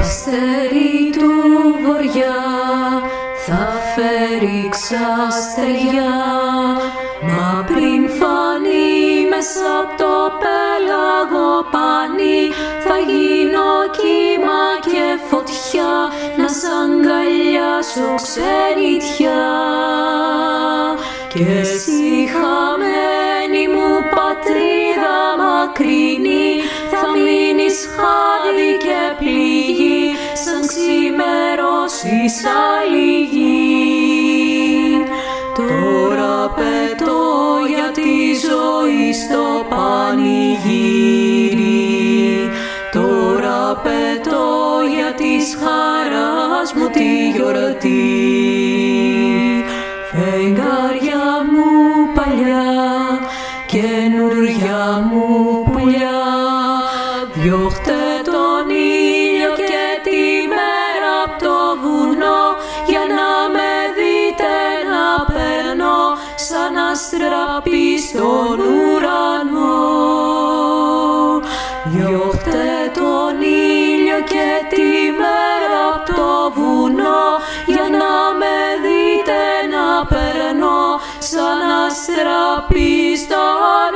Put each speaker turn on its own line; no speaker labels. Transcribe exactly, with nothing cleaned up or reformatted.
αστέρι του βοριά θα φέρει ξαστεριά, μα πριν φανεί μέσα απ' το πέλαγο πανί, θα γίνω κύμα και φωτιά, να σ' αγκαλιάσω ξενιτιά. Και εσύ χαμένη μου πατρίδα μακρινή, θα μείνεις χάδι και πληγή, σαν ξημερώσεις άλλη γη. Τώρα πετώ για τη ζωή στο πανηγύρι, τώρα πετώ για της χαράς μου τη γιορτή. Φεγγάρια μου παλιά, καινούρια μου πουλιά, διώχτε τον ήλιο και τη μέρα απ' το βουνό, για να με δείτε να περνώ σαν αστραπή στον ουρανό. Διώχτε τον ήλιο και τη μέρα απ' το βουνό, για να με δείτε να περνώ σαν αστραπή στον